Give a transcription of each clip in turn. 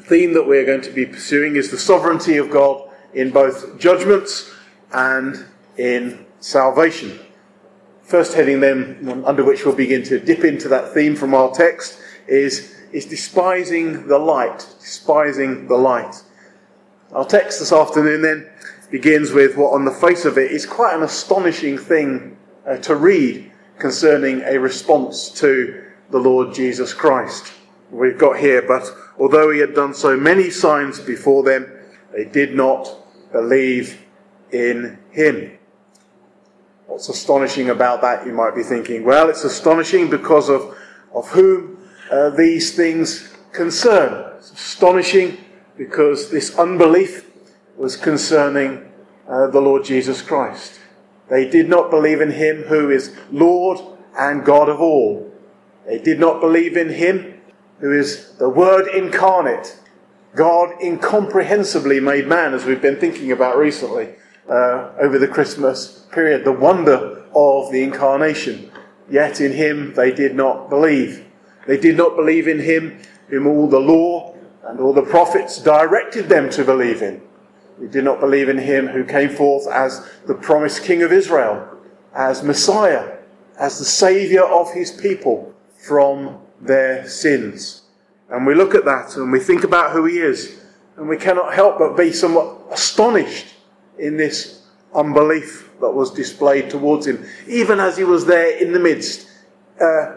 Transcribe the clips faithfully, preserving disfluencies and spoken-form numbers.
The theme that we're going to be pursuing is the sovereignty of God in both judgments and in salvation. First heading then, under which we'll begin to dip into that theme from our text, is, is despising the light. Despising the light. Our text this afternoon then begins with what on the face of it is quite an astonishing thing uh, to read concerning a response to the Lord Jesus Christ. We've got here, but although he had done so many signs before them, they did not believe in him. What's astonishing about that, you might be thinking? Well, it's astonishing because of, of whom uh, these things concern. It's astonishing because this unbelief was concerning uh, the Lord Jesus Christ. They did not believe in him who is Lord and God of all. They did not believe in him who is the Word incarnate, God incomprehensibly made man, as we've been thinking about recently uh, over the Christmas period, the wonder of the incarnation. Yet in him they did not believe. They did not believe in him whom all the law and all the prophets directed them to believe in. They did not believe in him who came forth as the promised King of Israel, as Messiah, as the Saviour of his people from their sins. And we look at that and we think about who he is, and we cannot help but be somewhat astonished in this unbelief that was displayed towards him, even as he was there in the midst, uh,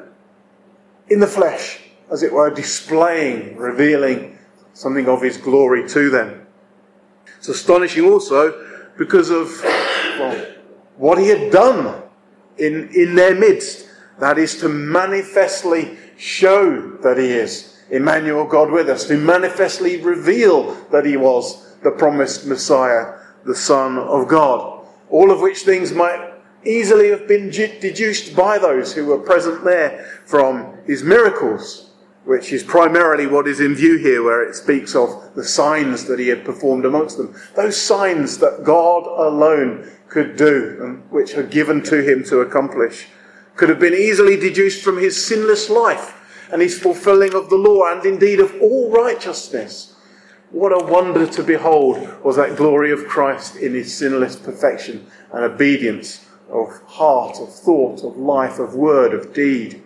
in the flesh, as it were, displaying, revealing something of his glory to them. It's astonishing also because of well, what he had done in, in their midst. That is to manifestly show that he is Emmanuel, God with us, to manifestly reveal that he was the promised Messiah, the Son of God. All of which things might easily have been deduced by those who were present there from his miracles, which is primarily what is in view here, where it speaks of the signs that he had performed amongst them. Those signs that God alone could do, and which are given to him to accomplish, could have been easily deduced from his sinless life and his fulfilling of the law and indeed of all righteousness. What a wonder to behold was that glory of Christ in his sinless perfection and obedience of heart, of thought, of life, of word, of deed.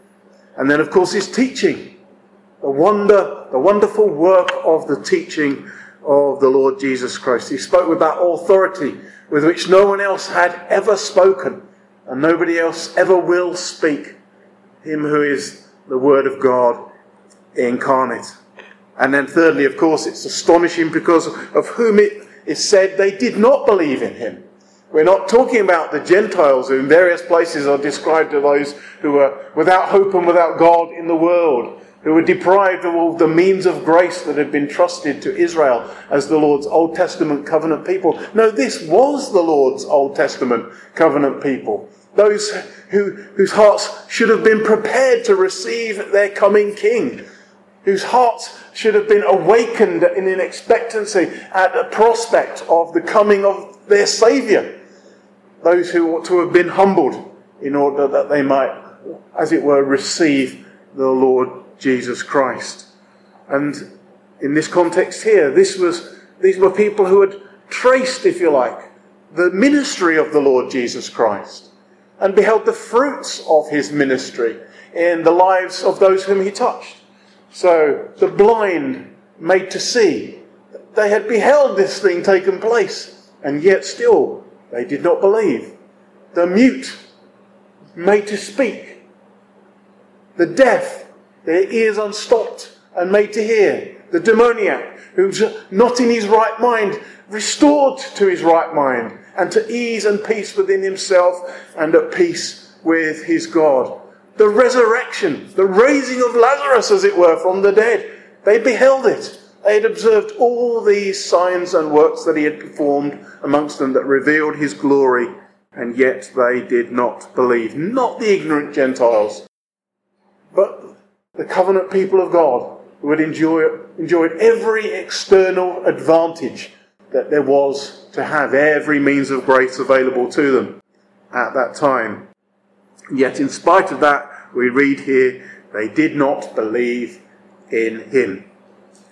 And then of course his teaching, the wonder, the wonderful work of the teaching of the Lord Jesus Christ. He spoke with that authority with which no one else had ever spoken, and nobody else ever will speak. Him who is the Word of God incarnate. And then thirdly, of course, it's astonishing because of whom it is said they did not believe in him. We're not talking about the Gentiles who in various places are described as those who were without hope and without God in the world, who were deprived of all the means of grace that had been trusted to Israel as the Lord's Old Testament covenant people. No, this was the Lord's Old Testament covenant people. Those who, whose hearts should have been prepared to receive their coming King, whose hearts should have been awakened in an expectancy at the prospect of the coming of their Saviour. Those who ought to have been humbled in order that they might, as it were, receive the Lord Jesus Christ. And in this context here, this was these were people who had traced, if you like, the ministry of the Lord Jesus Christ and beheld the fruits of his ministry in the lives of those whom he touched. So the blind made to see. They had beheld this thing taken place, and yet still they did not believe. The mute made to speak. The deaf, their ears unstopped and made to hear. The demoniac, who's not in his right mind, restored to his right mind and to ease and peace within himself and at peace with his God. The resurrection, the raising of Lazarus, as it were, from the dead. They beheld it. They had observed all these signs and works that he had performed amongst them that revealed his glory, and yet they did not believe. Not the ignorant Gentiles, but the covenant people of God, who had enjoy, enjoyed every external advantage that there was to have, every means of grace available to them at that time. Yet in spite of that, we read here, they did not believe in him.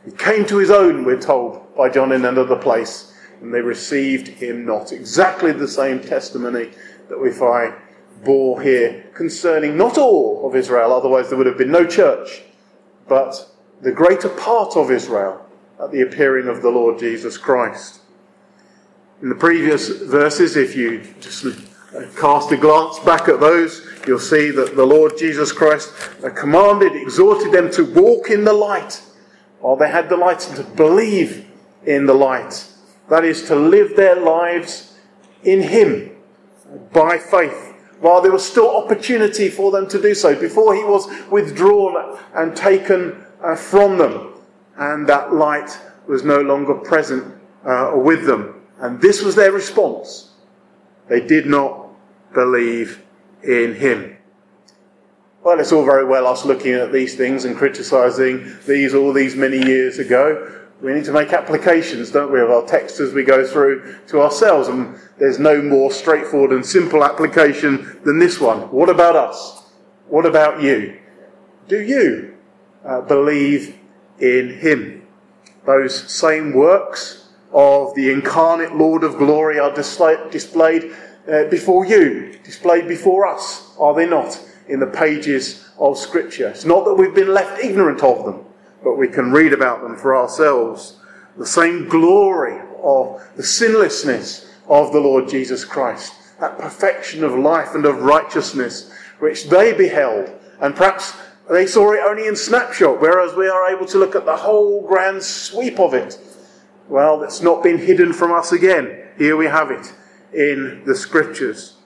He came to his own, we're told by John in another place, and they received him not. Exactly the same testimony that we find bore here concerning not all of Israel, otherwise there would have been no church, but the greater part of Israel at the appearing of the Lord Jesus Christ. In the previous verses, if you just cast a glance back at those, you'll see that the Lord Jesus Christ commanded, exhorted them to walk in the light while they had the light, and to believe in the light. That is, to live their lives in him by faith, while there was still opportunity for them to do so, before he was withdrawn and taken uh, from them, and that light was no longer present uh, with them. And this was their response. They did not believe in him. Well, it's all very well us looking at these things and criticising these all these many years ago. We need to make applications, don't we, of our text as we go through to ourselves. And there's no more straightforward and simple application than this one. What about us? What about you? Do you uh, believe in him? Those same works of the incarnate Lord of glory are display, displayed uh, before you, displayed before us, are they not, in the pages of Scripture? It's not that we've been left ignorant of them, but we can read about them for ourselves. The same glory of the sinlessness of the Lord Jesus Christ, that perfection of life and of righteousness which they beheld, and perhaps they saw it only in snapshot, whereas we are able to look at the whole grand sweep of it. Well, it's not been hidden from us again. Here we have it in the Scriptures.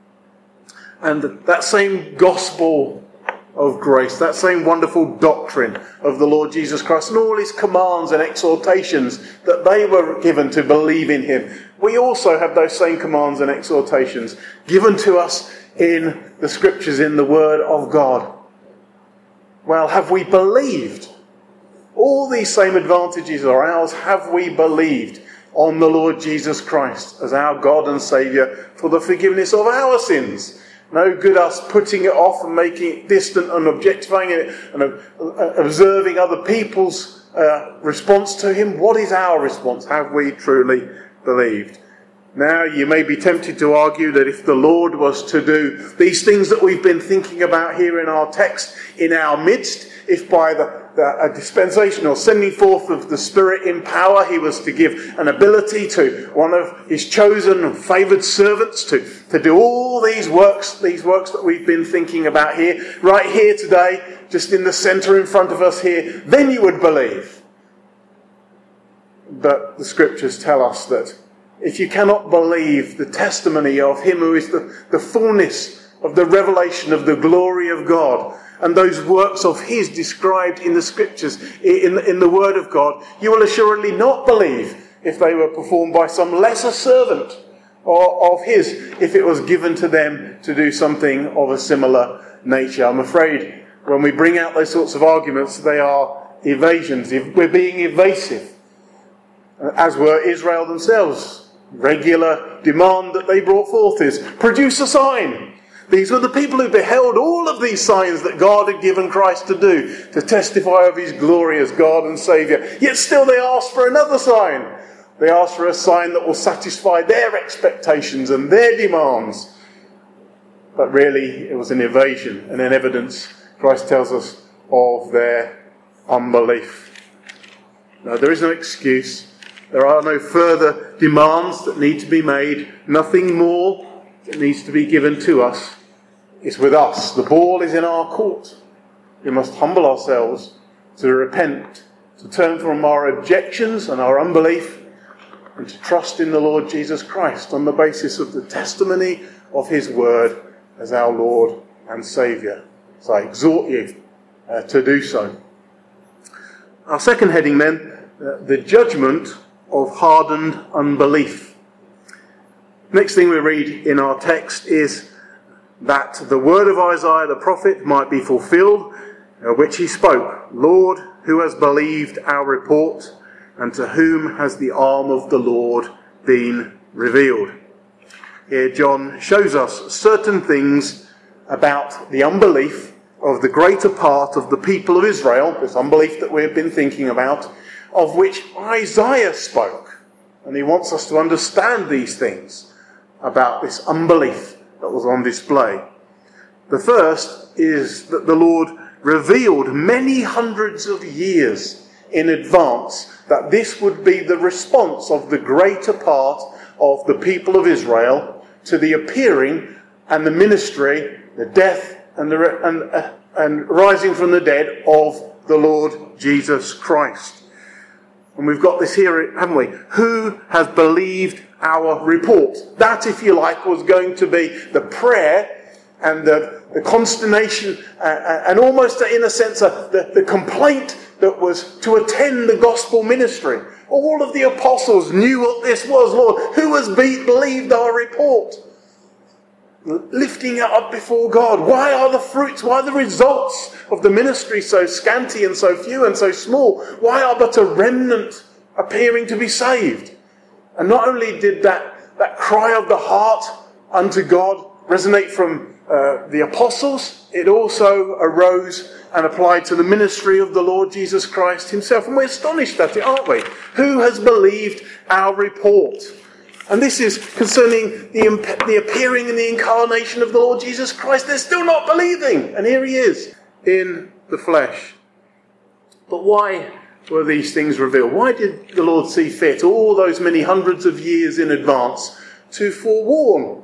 And that same gospel of grace, that same wonderful doctrine of the Lord Jesus Christ and all his commands and exhortations that they were given to believe in him, we also have those same commands and exhortations given to us in the Scriptures, in the Word of God. Well, have we believed? All these same advantages are ours. Have we believed on the Lord Jesus Christ as our God and Saviour for the forgiveness of our sins? No good us putting it off and making it distant and objectifying it and observing other people's uh, response to him. What is our response? Have we truly believed? Now, you may be tempted to argue that if the Lord was to do these things that we've been thinking about here in our text in our midst, if by the, the a dispensation or sending forth of the Spirit in power, he was to give an ability to one of his chosen and favoured servants to, to do all these works, these works that we've been thinking about here, right here today, just in the centre in front of us here, then you would believe. But the Scriptures tell us that if you cannot believe the testimony of him who is the, the fullness of the revelation of the glory of God, and those works of his described in the Scriptures, in, in the Word of God, you will assuredly not believe if they were performed by some lesser servant or of his, if it was given to them to do something of a similar nature. I'm afraid when we bring out those sorts of arguments, they are evasions. We're being evasive, as were Israel themselves. Regular demand that they brought forth is, produce a sign. These were the people who beheld all of these signs that God had given Christ to do, to testify of his glory as God and Saviour. Yet still they asked for another sign. They asked for a sign that will satisfy their expectations and their demands. But really, it was an evasion and an evidence, Christ tells us, of their unbelief. Now, there is no excuse. There are no further demands that need to be made. Nothing more that needs to be given to us. It's with us. The ball is in our court. We must humble ourselves to repent, to turn from our objections and our unbelief, and to trust in the Lord Jesus Christ on the basis of the testimony of his word as our Lord and Saviour. So I exhort you uh, to do so. Our second heading then, uh, the judgment of hardened unbelief. Next thing we read in our text is that the word of Isaiah the prophet might be fulfilled, uh, which he spoke. Lord, who has believed our report, and to whom has the arm of the Lord been revealed? Here John shows us certain things about the unbelief of the greater part of the people of Israel, this unbelief that we have been thinking about, of which Isaiah spoke. And he wants us to understand these things about this unbelief that was on display. The first is that the Lord revealed many hundreds of years in advance that this would be the response of the greater part of the people of Israel to the appearing and the ministry, the death and the and, uh, and rising from the dead of the Lord Jesus Christ. And we've got this here, haven't we? Who has believed our report? That, if you like, was going to be the prayer and the, the consternation uh, and almost, in a sense, uh, the, the complaint that was to attend the gospel ministry. All of the apostles knew what this was. Lord, who has be, believed our report? Lifting it up before God. Why are the fruits, why are the results of the ministry so scanty and so few and so small? Why are but a remnant appearing to be saved? And not only did that, that cry of the heart unto God resonate from uh, the apostles, it also arose and applied to the ministry of the Lord Jesus Christ himself. And we're astonished at it, aren't we? Who has believed our report? And this is concerning the, the appearing and the incarnation of the Lord Jesus Christ. They're still not believing. And here he is in the flesh. But why were these things revealed? Why did the Lord see fit all those many hundreds of years in advance to forewarn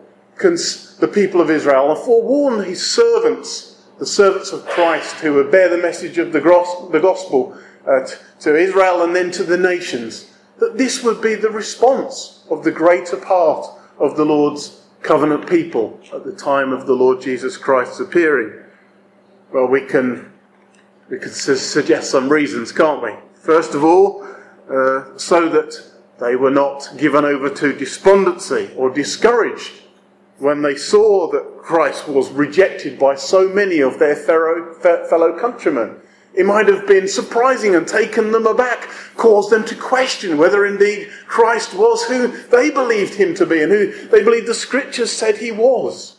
the people of Israel and forewarn his servants, the servants of Christ who would bear the message of the gospel uh, to Israel and then to the nations, that this would be the response of the greater part of the Lord's covenant people at the time of the Lord Jesus Christ's appearing? Well, we can we can su- suggest some reasons, can't we? First of all, uh, so that they were not given over to despondency or discouraged when they saw that Christ was rejected by so many of their fellow, fellow countrymen. It might have been surprising and taken them aback, caused them to question whether indeed Christ was who they believed him to be and who they believed the scriptures said he was.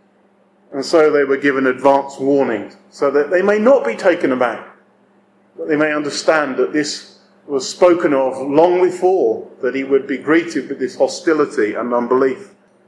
And so they were given advance warning so that they may not be taken aback, but they may understand that this was spoken of long before, that he would be greeted with this hostility and unbelief.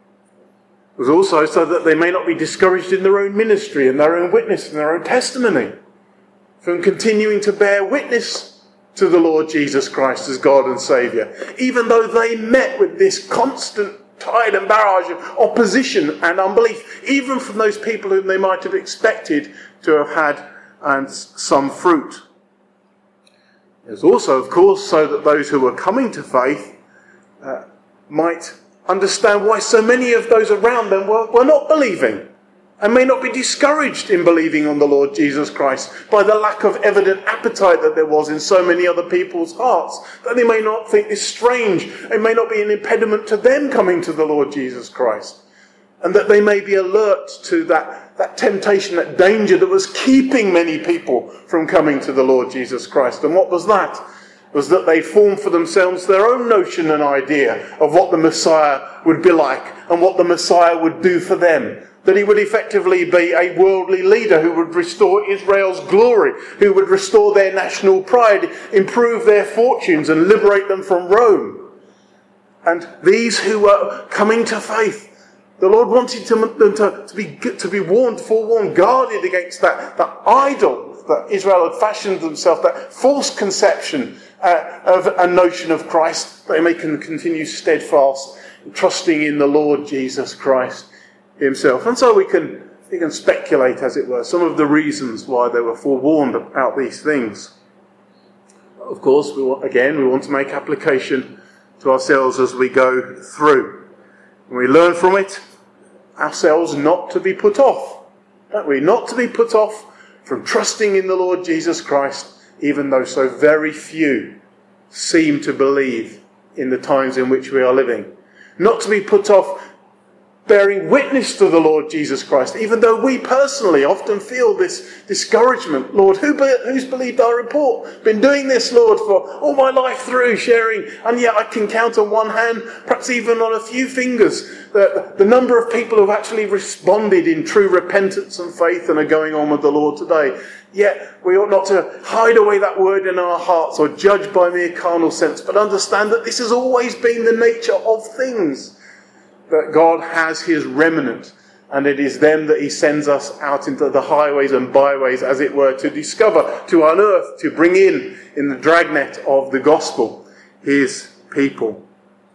It was also so that they may not be discouraged in their own ministry and their own witness and their own testimony from continuing to bear witness to the Lord Jesus Christ as God and Saviour, even though they met with this constant tide and barrage of opposition and unbelief, even from those people whom they might have expected to have had and some fruit. It was also, of course, so that those who were coming to faith uh, might understand why so many of those around them were, were not believing and may not be discouraged in believing on the Lord Jesus Christ by the lack of evident appetite that there was in so many other people's hearts, that they may not think this strange. It may not be an impediment to them coming to the Lord Jesus Christ, and that they may be alert to that, that temptation, that danger that was keeping many people from coming to the Lord Jesus Christ. And what was that? Was that they formed for themselves their own notion and idea of what the Messiah would be like and what the Messiah would do for them. That he would effectively be a worldly leader who would restore Israel's glory, who would restore their national pride, improve their fortunes and liberate them from Rome. And these who were coming to faith, the Lord wanted them to, to, be, to be warned, forewarned, guarded against that, that idol that Israel had fashioned themselves, that false conception uh, of a notion of Christ. They may continue steadfast, trusting in the Lord Jesus Christ himself. And so we can we can speculate, as it were, some of the reasons why they were forewarned about these things. Of course, we want, again, we want to make application to ourselves as we go through. And we learn from it ourselves not to be put off. Don't we? Not to be put off from trusting in the Lord Jesus Christ, even though so very few seem to believe in the times in which we are living. Not to be put off bearing witness to the Lord Jesus Christ, even though we personally often feel this discouragement. Lord, who be, who's believed our report? Been doing this, Lord, for all my life through, sharing, and yet I can count on one hand, perhaps even on a few fingers, the, the number of people who've actually responded in true repentance and faith and are going on with the Lord today. Yet we ought not to hide away that word in our hearts or judge by mere carnal sense, but understand that this has always been the nature of things. That God has his remnant, and it is them that he sends us out into the highways and byways, as it were, to discover, to unearth, to bring in, in the dragnet of the gospel, his people.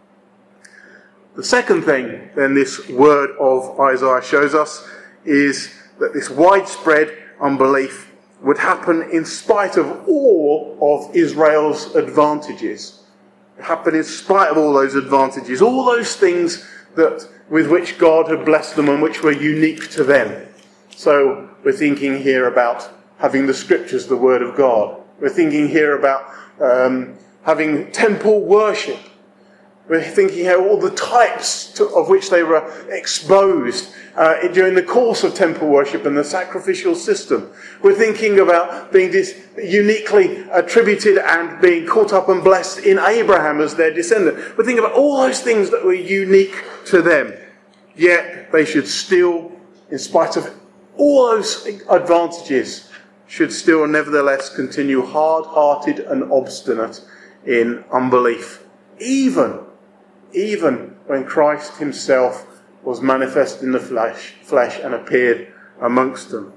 The second thing, then, this word of Isaiah shows us is that this widespread unbelief would happen in spite of all of Israel's advantages. It happened in spite of all those advantages, all those things that with which God had blessed them and which were unique to them. So we're thinking here about having the scriptures, the word of God. We're thinking here about um, having temple worship. We're thinking here all the types to, of which they were exposed uh, during the course of temple worship and the sacrificial system. We're thinking about being dis- uniquely attributed and being caught up and blessed in Abraham as their descendant. We're thinking about all those things that were unique to them. Yet they should still, in spite of all those advantages, should still nevertheless continue hard-hearted and obstinate in unbelief. Even Even when Christ himself was manifest in the flesh, flesh and appeared amongst them.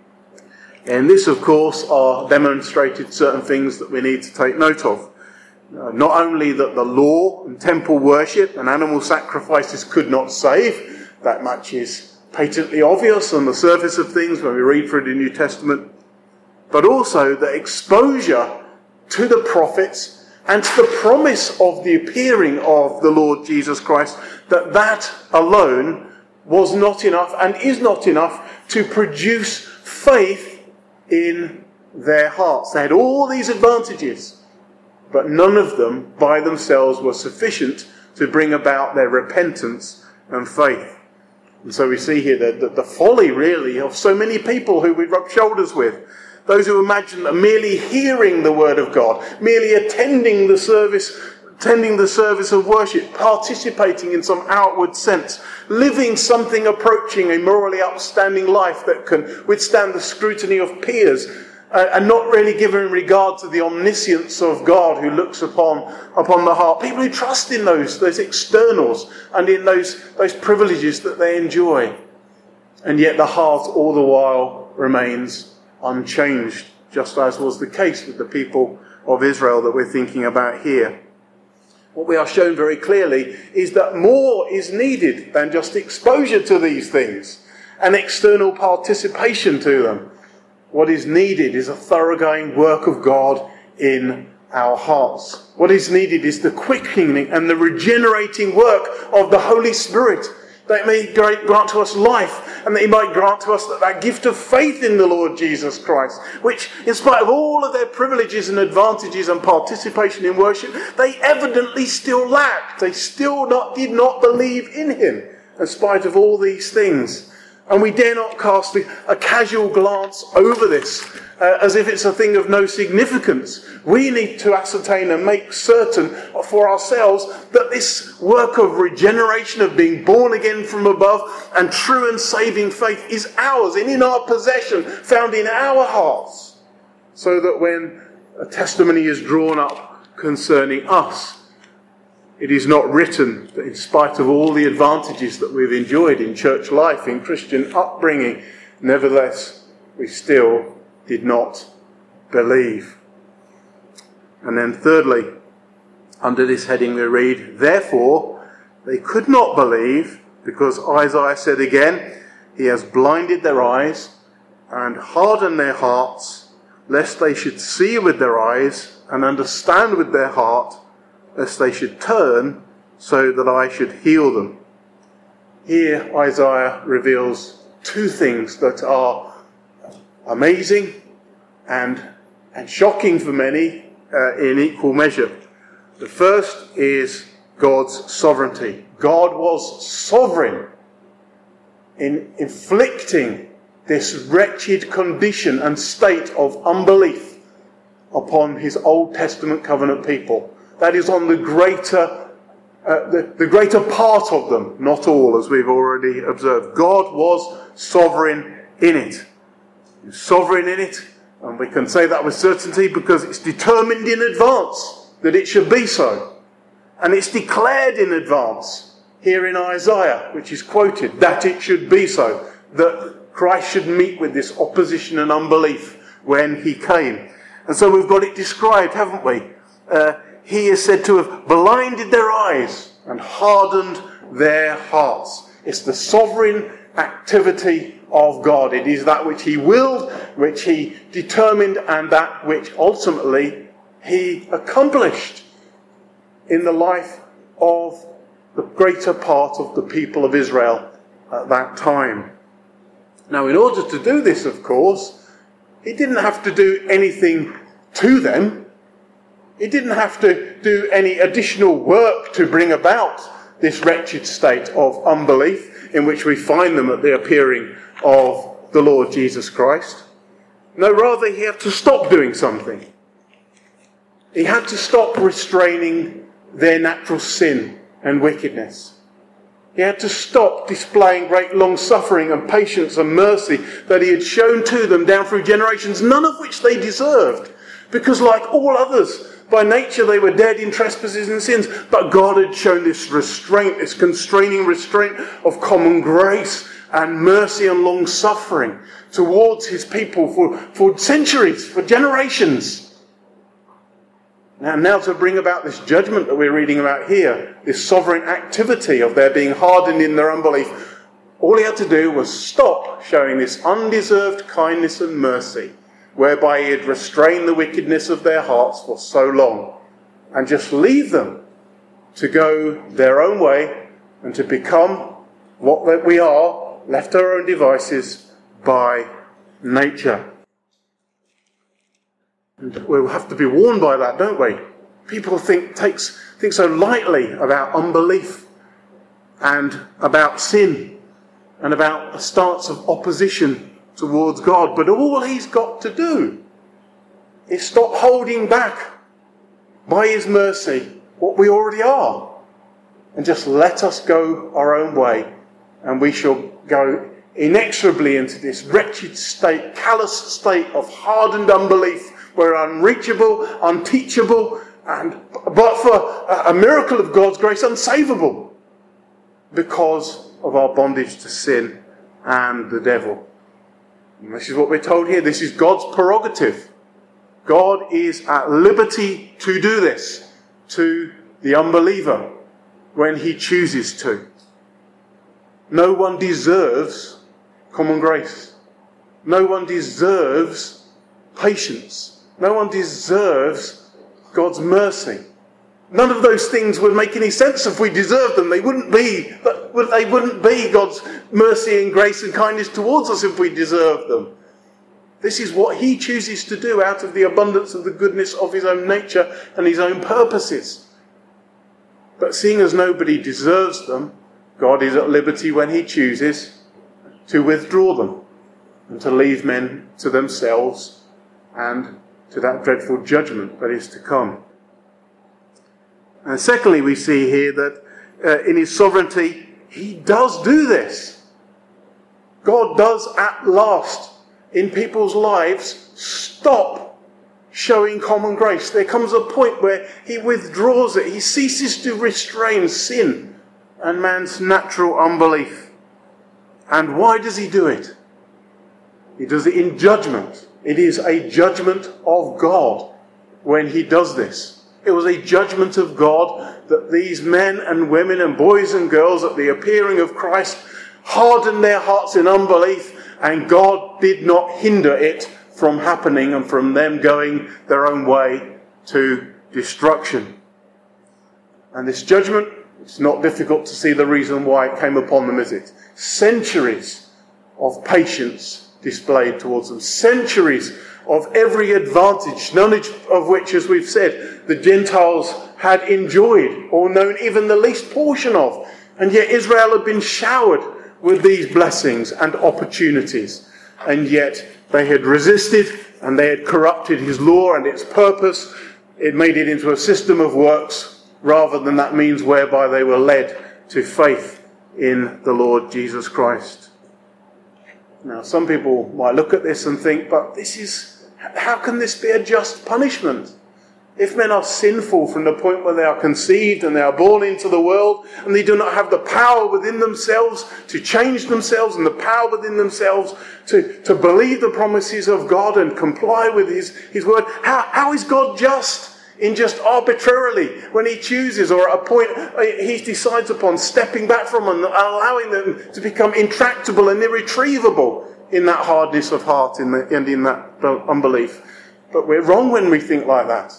And this, of course, are demonstrated certain things that we need to take note of. Uh, not only that the law and temple worship and animal sacrifices could not save, that much is patently obvious on the surface of things when we read through the New Testament, but also that exposure to the prophets and to the promise of the appearing of the Lord Jesus Christ, that that alone was not enough and is not enough to produce faith in their hearts. They had all these advantages, but none of them by themselves were sufficient to bring about their repentance and faith. And so we see here that the, the folly really of so many people who we rub shoulders with. Those who imagine that merely hearing the word of God, merely attending the service, attending the service of worship, participating in some outward sense, living something approaching a morally upstanding life that can withstand the scrutiny of peers, uh, and not really giving regard to the omniscience of God who looks upon upon the heart. People who trust in those those externals and in those those privileges that they enjoy, and yet the heart all the while remains unchanged, just as was the case with the people of Israel that we're thinking about here. What we are shown very clearly is that more is needed than just exposure to these things and external participation to them. What is needed is a thoroughgoing work of God in our hearts. What is needed is the quickening and the regenerating work of the Holy Spirit, that He may grant to us life, and that He might grant to us that, that gift of faith in the Lord Jesus Christ, which, in spite of all of their privileges and advantages and participation in worship, they evidently still lacked. They still not, did not believe in Him, in spite of all these things. And we dare not cast a, a casual glance over this, uh, as if it's a thing of no significance. We need to ascertain and make certain for ourselves that this work of regeneration, of being born again from above, and true and saving faith is ours and in our possession, found in our hearts, so that when a testimony is drawn up concerning us, it is not written that in spite of all the advantages that we've enjoyed in church life, in Christian upbringing, nevertheless, we still did not believe. And then thirdly, under this heading we read, therefore they could not believe, because Isaiah said again, He has blinded their eyes and hardened their hearts, lest they should see with their eyes and understand with their heart, lest they should turn, so that I should heal them. Here Isaiah reveals two things that are amazing and, and shocking for many uh, in equal measure. The first is God's sovereignty. God was sovereign in inflicting this wretched condition and state of unbelief upon his Old Testament covenant people. That is on the greater, uh, the, the greater part of them, not all, as we've already observed. God was sovereign in it. He was sovereign in it, and we can say that with certainty because it's determined in advance that it should be so. And it's declared in advance here in Isaiah, which is quoted, that it should be so, that Christ should meet with this opposition and unbelief when he came. And so we've got it described, haven't we? Uh, he is said to have blinded their eyes and hardened their hearts. It's the sovereign activity of God. It is that which he willed, which he determined, and that which ultimately he accomplished in the life of the greater part of the people of Israel at that time. Now, in order to do this, of course, he didn't have to do anything to them. He didn't have to do any additional work to bring about this wretched state of unbelief in which we find them at the appearing of the Lord Jesus Christ. No, rather he had to stop doing something. He had to stop restraining their natural sin and wickedness. He had to stop displaying great long-suffering and patience and mercy that he had shown to them down through generations, none of which they deserved. Because like all others, by nature they were dead in trespasses and sins. But God had shown this restraint, this constraining restraint of common grace and mercy and long-suffering towards his people for, for centuries, for generations. Now, now to bring about this judgment that we're reading about here, this sovereign activity of their being hardened in their unbelief, all he had to do was stop showing this undeserved kindness and mercy, whereby he had restrained the wickedness of their hearts for so long, and just leave them to go their own way and to become what we are, left to our own devices by nature. And we'll have to be warned by that, don't we? People think takes think so lightly about unbelief and about sin and about a stance of opposition towards God. But all he's got to do is stop holding back by his mercy what we already are and just let us go our own way, and we shall go inexorably into this wretched state, callous state of hardened unbelief. We're unreachable, unteachable, and but for a miracle of God's grace, unsavable because of our bondage to sin and the devil. And this is what we're told here. This is God's prerogative. God is at liberty to do this to the unbeliever when he chooses to. No one deserves common grace. No one deserves patience. No one deserves God's mercy. None of those things would make any sense if we deserved them. They wouldn't be, they wouldn't be God's mercy and grace and kindness towards us if we deserved them. This is what he chooses to do out of the abundance of the goodness of his own nature and his own purposes. But seeing as nobody deserves them, God is at liberty when he chooses to withdraw them and to leave men to themselves and to that dreadful judgment that is to come. And secondly, we see here that uh, in his sovereignty, he does do this. God does at last, in people's lives, stop showing common grace. There comes a point where he withdraws it. He ceases to restrain sin and man's natural unbelief. And why does he do it? He does it in judgment. It is a judgment of God when he does this. It was a judgment of God that these men and women and boys and girls at the appearing of Christ hardened their hearts in unbelief, and God did not hinder it from happening and from them going their own way to destruction. And this judgment, it's not difficult to see the reason why it came upon them, is it? Centuries of patience displayed towards them. Centuries of every advantage, none of which, as we've said, the Gentiles had enjoyed or known even the least portion of. And yet Israel had been showered with these blessings and opportunities, and yet they had resisted and they had corrupted his law and its purpose. It made it into a system of works rather than that means whereby they were led to faith in the Lord Jesus Christ. Now, some people might look at this and think, but this is, how can this be a just punishment? If men are sinful from the point where they are conceived and they are born into the world, and they do not have the power within themselves to change themselves and the power within themselves to, to believe the promises of God and comply with his, his word, how, how is God just in just arbitrarily when he chooses or at a point he decides upon stepping back from and allowing them to become intractable and irretrievable in that hardness of heart in the, and in that unbelief? But we're wrong when we think like that.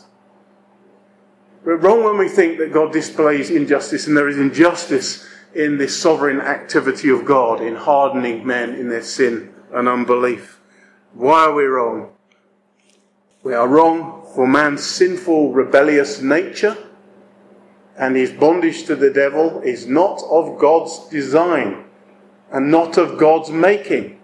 We're wrong when we think that God displays injustice, and there is injustice in this sovereign activity of God in hardening men in their sin and unbelief. Why are we wrong? We are wrong for man's sinful, rebellious nature, and his bondage to the devil is not of God's design and not of God's making.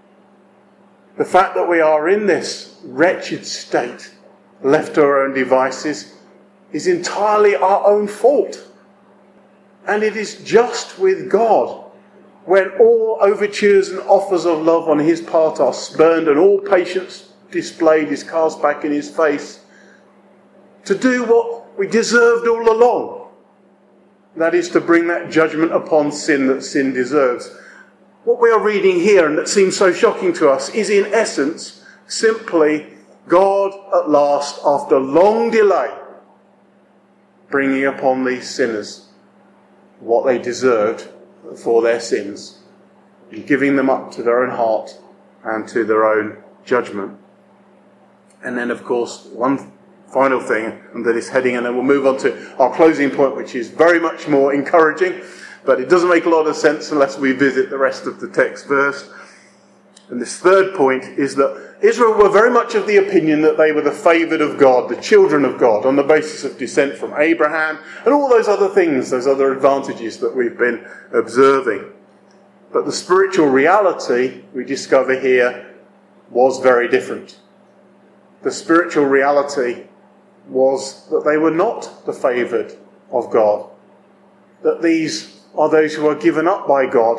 The fact that we are in this wretched state, left to our own devices, is entirely our own fault. And it is just with God when all overtures and offers of love on his part are spurned and all patience displayed is cast back in his face to do what we deserved all along. That is to bring that judgment upon sin that sin deserves. What we are reading here, and that seems so shocking to us, is in essence simply God at last, after long delay, bringing upon these sinners what they deserved for their sins, and giving them up to their own heart and to their own judgment. And then, of course, one final thing under this heading, and then we'll move on to our closing point, which is very much more encouraging, but it doesn't make a lot of sense unless we visit the rest of the text first. And this third point is that Israel were very much of the opinion that they were the favoured of God, the children of God, on the basis of descent from Abraham and all those other things, those other advantages that we've been observing. But the spiritual reality we discover here was very different. The spiritual reality was that they were not the favoured of God, that these are those who are given up by God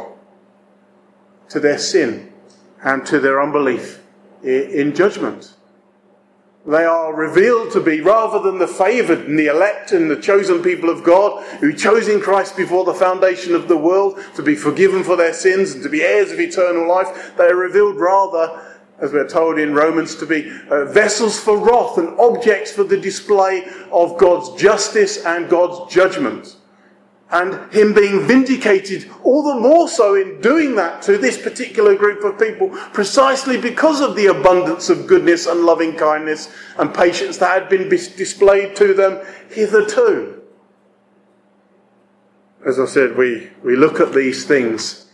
to their sin and to their unbelief in judgment. They are revealed to be, rather than the favoured and the elect and the chosen people of God, who chose in Christ before the foundation of the world to be forgiven for their sins and to be heirs of eternal life, they are revealed rather, as we're told in Romans, to be uh, vessels for wrath and objects for the display of God's justice and God's judgment. And him being vindicated all the more so in doing that to this particular group of people, precisely because of the abundance of goodness and loving kindness and patience that had been displayed to them hitherto. As I said, we, we look at these things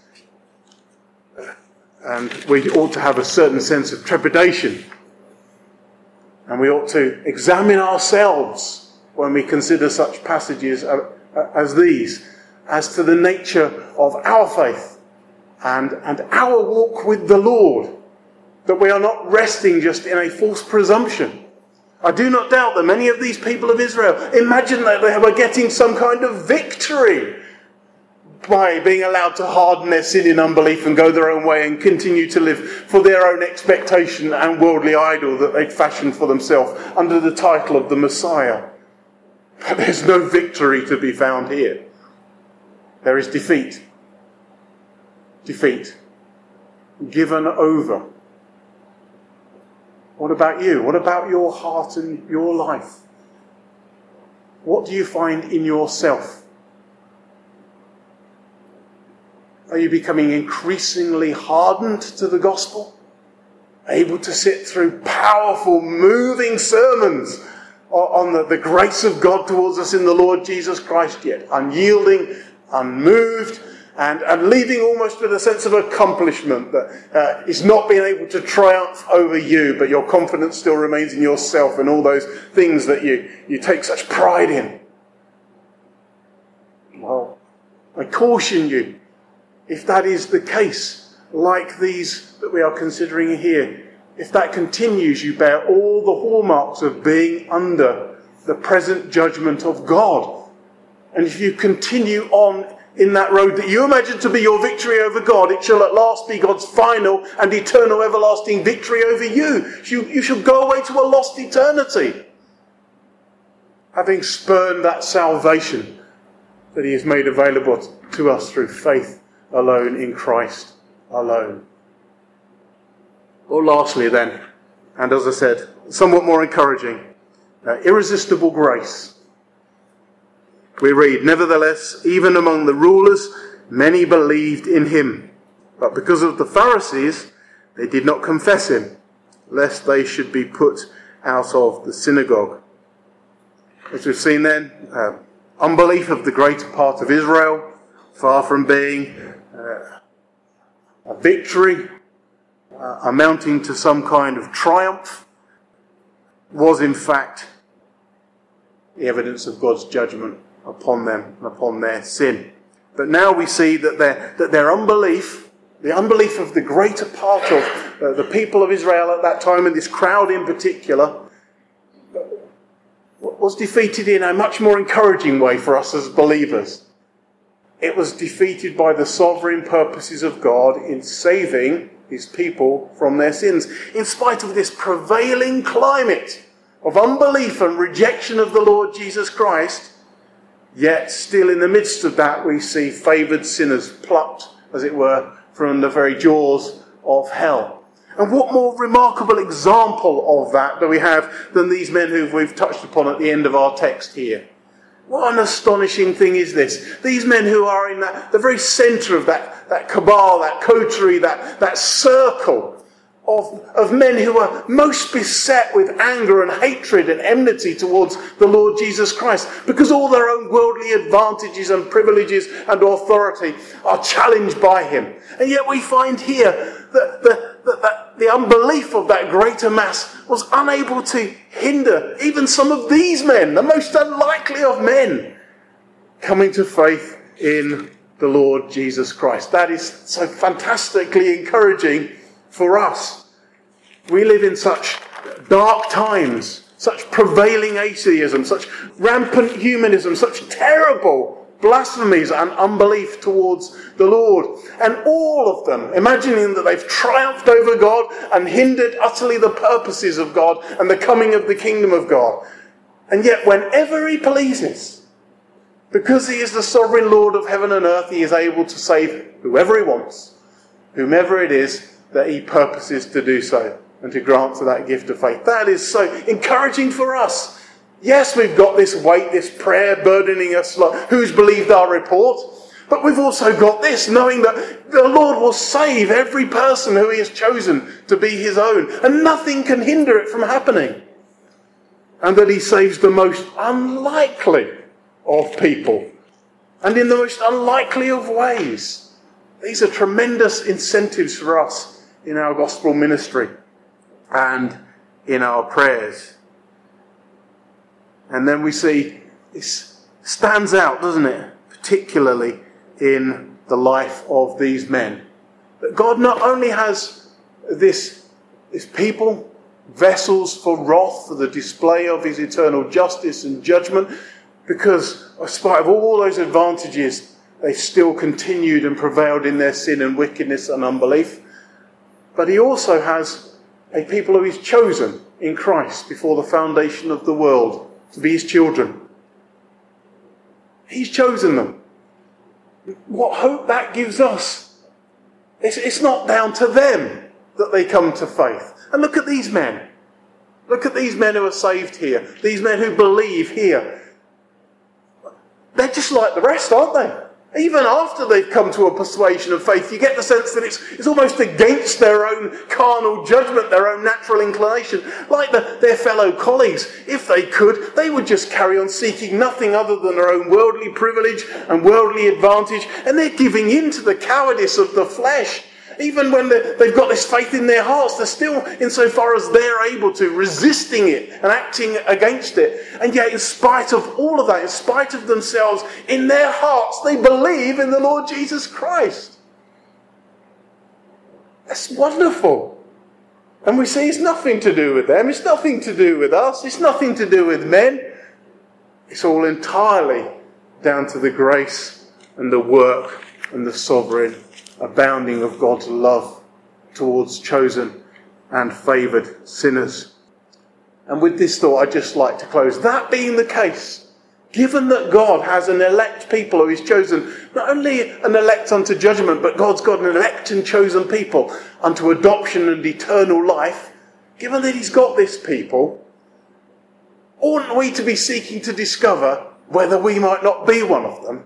and we ought to have a certain sense of trepidation. And we ought to examine ourselves when we consider such passages as these, as to the nature of our faith and, and our walk with the Lord, that we are not resting just in a false presumption. I do not doubt that many of these people of Israel imagined that they were getting some kind of victory by being allowed to harden their sin in unbelief and go their own way and continue to live for their own expectation and worldly idol that they'd fashioned for themselves under the title of the Messiah. But there's no victory to be found here. There is defeat. Defeat. Given over. What about you? What about your heart and your life? What do you find in yourself? Are you becoming increasingly hardened to the gospel? Able to sit through powerful, moving sermons on the, the grace of God towards us in the Lord Jesus Christ, yet unyielding, unmoved, and, and leaving almost with a sense of accomplishment that uh, is not being able to triumph over you, but your confidence still remains in yourself and all those things that you, you take such pride in. Well, I caution you if that is the case, like these that we are considering here, if that continues, you bear all the hallmarks of being under the present judgment of God. And if you continue on in that road that you imagine to be your victory over God, it shall at last be God's final and eternal everlasting victory over you. You, you shall go away to a lost eternity, having spurned that salvation that he has made available to us through faith alone in Christ alone. Well, lastly then, and as I said, somewhat more encouraging, uh, irresistible grace. We read, "Nevertheless, even among the rulers, many believed in him. But because of the Pharisees, they did not confess him, lest they should be put out of the synagogue." As we've seen then, uh, unbelief of the greater part of Israel, far from being uh, a victory uh, amounting to some kind of triumph, was in fact the evidence of God's judgment upon them and upon their sin. But now we see that their, that their unbelief, the unbelief of the greater part of uh, the people of Israel at that time, and this crowd in particular, was defeated in a much more encouraging way for us as believers. It was defeated by the sovereign purposes of God in saving his people from their sins. In spite of this prevailing climate of unbelief and rejection of the Lord Jesus Christ, yet still in the midst of that we see favoured sinners plucked, as it were, from the very jaws of hell. And what more remarkable example of that do we have than these men who we've touched upon at the end of our text here? What an astonishing thing is this. These men who are in that, the very centre of that, that cabal, that coterie, that, that circle of, of men who are most beset with anger and hatred and enmity towards the Lord Jesus Christ, because all their own worldly advantages and privileges and authority are challenged by him. And yet we find here that the, that, that the unbelief of that greater mass was unable to hinder even some of these men, the most unlikely of men, coming to faith in the Lord Jesus Christ. That is so fantastically encouraging for us. We live in such dark times, such prevailing atheism, such rampant humanism, such terrible blasphemies and unbelief towards the Lord. And all of them imagining that they've triumphed over God and hindered utterly the purposes of God and the coming of the kingdom of God. And yet whenever he pleases, because he is the sovereign Lord of heaven and earth, he is able to save whoever he wants, whomever it is that he purposes to do so, and to grant to that gift of faith. That is so encouraging for us. Yes, we've got this weight, this prayer burdening us, like, who's believed our report? But we've also got this, knowing that the Lord will save every person who he has chosen to be his own, and nothing can hinder it from happening. And that he saves the most unlikely of people, and in the most unlikely of ways. These are tremendous incentives for us in our gospel ministry and in our prayers. And then we see this stands out, doesn't it? Particularly in the life of these men. That God not only has this, this people, vessels for wrath, for the display of his eternal justice and judgment, because in spite of all those advantages, they still continued and prevailed in their sin and wickedness and unbelief. But he also has a people who he's chosen in Christ before the foundation of the world to be his children. He's chosen them. What hope that gives us. It's, it's not down to them that they come to faith. And look at these men. Look at these men who are saved here. These men who believe here. They're just like the rest, aren't they? Even after they've come to a persuasion of faith, you get the sense that it's, it's almost against their own carnal judgment, their own natural inclination. Like the, their fellow colleagues, if they could, they would just carry on seeking nothing other than their own worldly privilege and worldly advantage, and they're giving in to the cowardice of the flesh. Even when they've got this faith in their hearts, they're still, insofar as they're able to, resisting it and acting against it. And yet, in spite of all of that, in spite of themselves, in their hearts, they believe in the Lord Jesus Christ. That's wonderful. And we say it's nothing to do with them, it's nothing to do with us, it's nothing to do with men. It's all entirely down to the grace and the work and the sovereign abounding of God's love towards chosen and favoured sinners. And with this thought, I'd just like to close. That being the case, given that God has an elect people who He's chosen, not only an elect unto judgment, but God's got an elect and chosen people unto adoption and eternal life, given that He's got this people, oughtn't we to be seeking to discover whether we might not be one of them?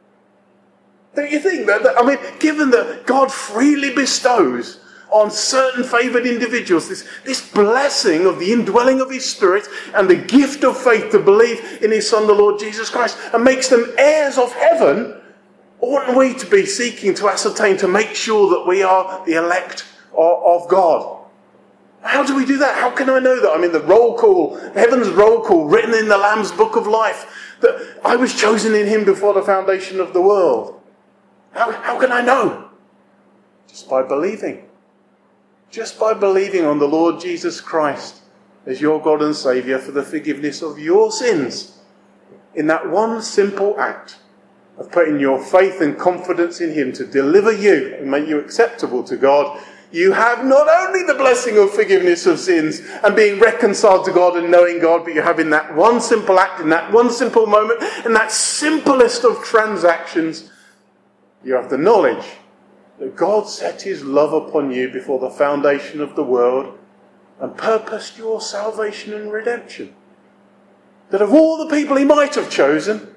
Don't you think that, that I mean, given that God freely bestows on certain favoured individuals this, this blessing of the indwelling of His Spirit and the gift of faith to believe in His Son, the Lord Jesus Christ, and makes them heirs of heaven, oughtn't we to be seeking to ascertain, to make sure that we are the elect of, of God? How do we do that? How can I know that? I mean, the roll call, heaven's roll call written in the Lamb's book of life, that I was chosen in Him before the foundation of the world. How, how can I know? Just by believing. Just by believing on the Lord Jesus Christ as your God and Saviour for the forgiveness of your sins. In that one simple act of putting your faith and confidence in Him to deliver you and make you acceptable to God, you have not only the blessing of forgiveness of sins and being reconciled to God and knowing God, but you have in that one simple act, in that one simple moment, in that simplest of transactions, you have the knowledge that God set His love upon you before the foundation of the world and purposed your salvation and redemption. That of all the people He might have chosen,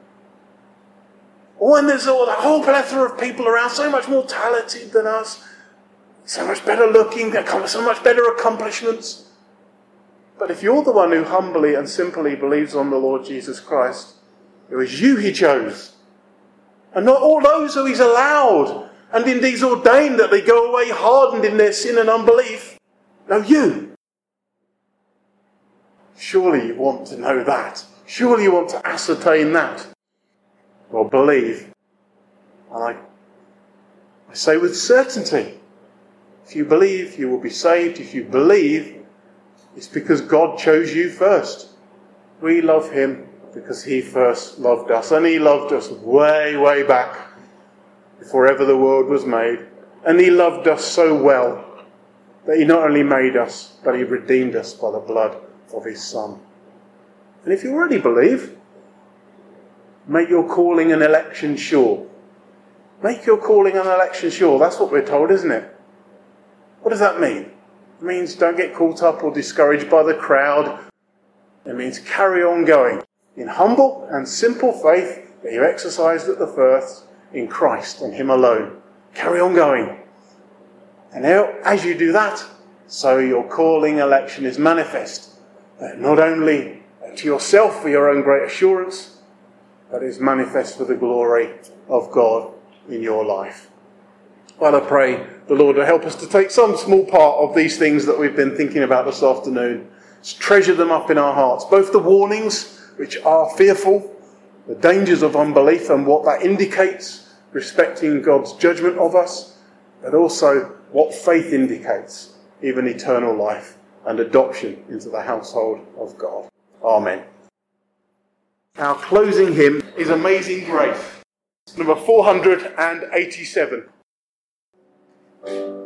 when there's all that whole plethora of people around, so much more talented than us, so much better looking, so much better accomplishments. But if you're the one who humbly and simply believes on the Lord Jesus Christ, it was you He chose. And not all those who He's allowed and indeed ordained that they go away hardened in their sin and unbelief. No, you. Surely you want to know that. Surely you want to ascertain that. Well, believe. And I, I say with certainty, if you believe, you will be saved. If you believe, it's because God chose you first. We love Him because He first loved us. And He loved us way, way back, before ever the world was made. And He loved us so well that He not only made us, but He redeemed us by the blood of His Son. And if you already believe, make your calling and election sure. Make your calling and election sure. That's what we're told, isn't it? What does that mean? It means don't get caught up or discouraged by the crowd. It means carry on going in humble and simple faith that you exercised at the first in Christ and Him alone. Carry on going. And now, as you do that, so your calling election is manifest. Not only to yourself for your own great assurance, but is manifest for the glory of God in your life. Well, I pray the Lord will help us to take some small part of these things that we've been thinking about this afternoon. Just treasure them up in our hearts. Both the warnings, which are fearful, the dangers of unbelief and what that indicates respecting God's judgment of us, but also what faith indicates, even eternal life and adoption into the household of God. Amen. Our closing hymn is Amazing Grace, number four hundred eighty-seven.